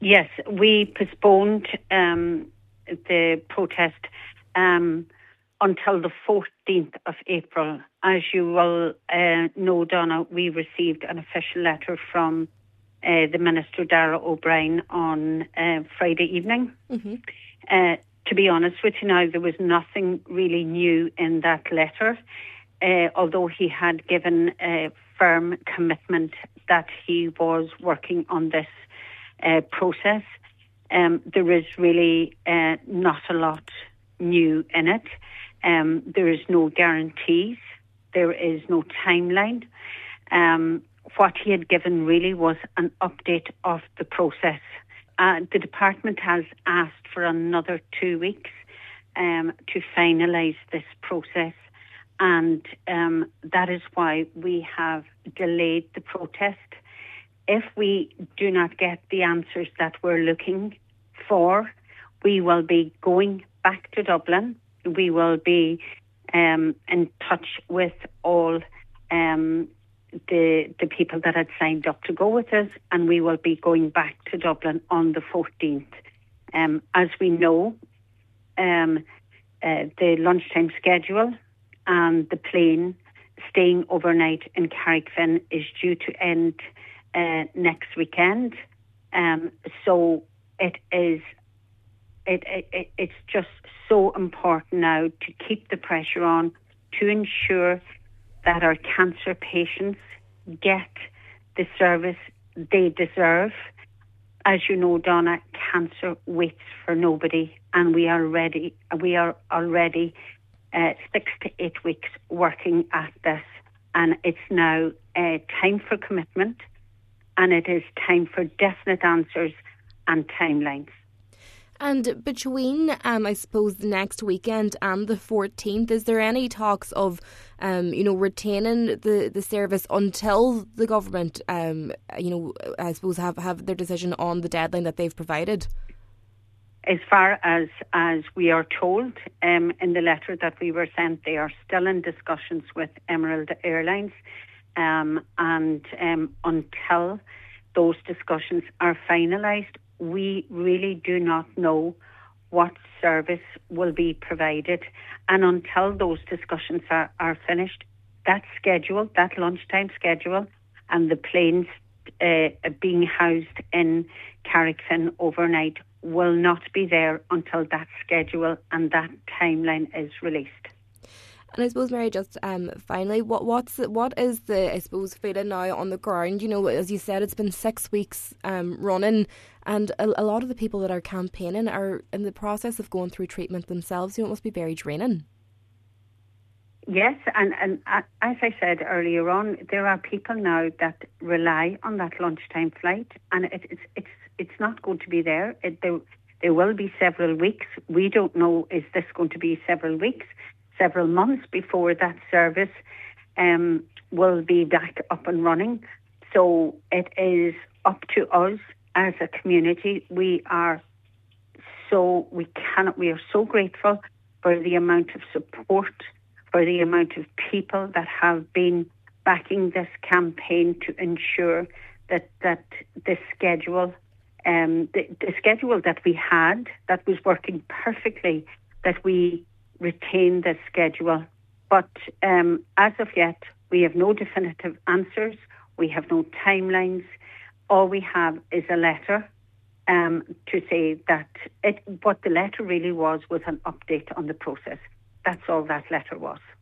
Yes, we postponed the protest until the 14th of April. As you will know, Donna, we received an official letter from the Minister, Darragh O'Brien, on Friday evening. Mm-hmm. To be honest with you now, there was nothing really new in that letter, although he had given a firm commitment that he was working on this process. There is really not a lot new in it. There is no guarantees. There is no timeline. What he had given really was an update of the process. The department has asked for another 2 weeks to finalise this process, and that is why we have delayed the protest. If we do not get the answers that we're looking for, we will be going back to Dublin. We will be in touch with all the people that had signed up to go with us, and we will be going back to Dublin on the 14th. As we know, the lunchtime schedule and the plane staying overnight in Carrickfinn is due to end next weekend. So it's just so important now to keep the pressure on to ensure that our cancer patients get the service they deserve. As you know, Donna, cancer waits for nobody, and we are already 6 to 8 weeks working at this, and it's now time for commitment, and it is time for definite answers and timelines. And between, I suppose, the next weekend and the 14th, is there any talks of, retaining the service until the government, I suppose, have their decision on the deadline that they've provided? As far as we are told in the letter that we were sent, they are still in discussions with Emerald Airlines, and until those discussions are finalised, we really do not know what service will be provided. And until those discussions are finished, that schedule, that lunchtime schedule, and the planes being housed in Carrickfinn overnight will not be there until that schedule and that timeline is released. And I suppose, Mary, just finally, what is the, I suppose, feeling now on the ground? You know, as you said, it's been 6 weeks running, and a lot of the people that are campaigning are in the process of going through treatment themselves. You know, it must be very draining. Yes, and as I said earlier on, there are people now that rely on that lunchtime flight, and it's not going to be there. There will be several weeks. We don't know, is this going to be several weeks, several months before that service will be back up and running. So it is up to us as a community. We are so grateful for the amount of support, for the amount of people that have been backing this campaign to ensure that the schedule, the schedule that we had, that was working perfectly, that we retain this schedule. But as of yet, we have no definitive answers. We have no timelines. All we have is a letter to say that what the letter really was an update on the process. That's all that letter was.